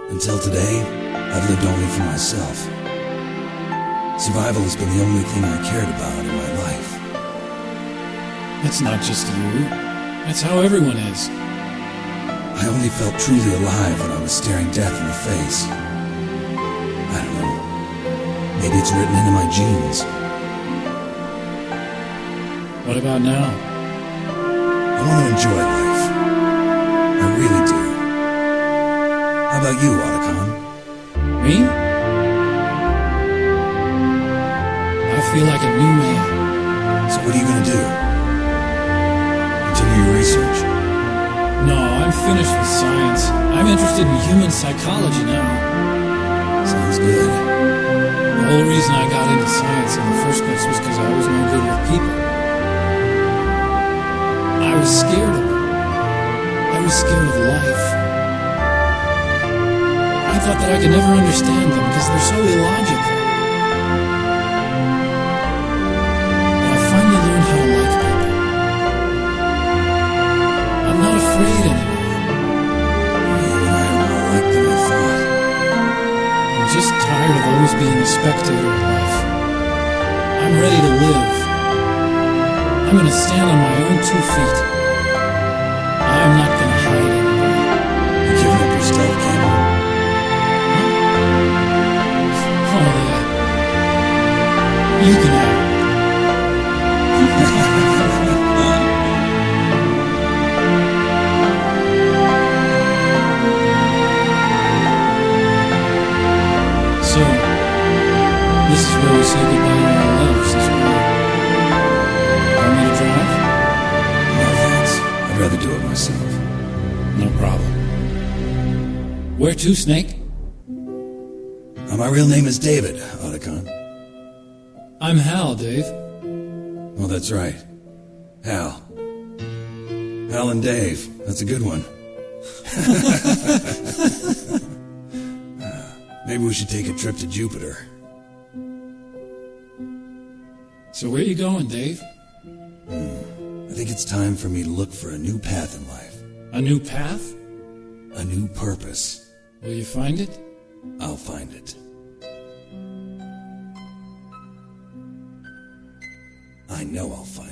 Until today, I've lived only for myself. Survival has been the only thing I cared about in my life. That's not just you. That's how everyone is. I only felt truly alive when I was staring death in the face. I don't know. Maybe it's written into my genes. What about now? I want to enjoy life. I really do. How about you, Otacon? Me? I feel like a new man. So what are you going to do? Continue your research? No, I'm finished with science. I'm interested in human psychology now. Sounds good. The whole reason I got into science in the first place was because I was no good with people. I was scared of them. I was scared of life. I thought that I could never understand them because they're so illogical. But I finally learned how to like people. I'm not afraid anymore. You and I are more alike than I thought. I'm just tired of always being a spectator of life. I'm ready to live. I'm gonna stand on my own 2 feet. I'm not gonna hide anymore. You giving up your stealth camo? Oh yeah. You can have it. So, this is where we say goodbye to our loves, is it right? Want me to drive? No thanks. I'd rather do it myself. No problem. Where to, Snake? My real name is David, Otacon. I'm Hal, Dave. Oh, that's right. Hal. Hal and Dave. That's a good one. Maybe we should take a trip to Jupiter. So where you going, Dave? I think it's time for me to look for a new path in life. A new path? A new purpose. Will you find it? I'll find it. I know I'll find it.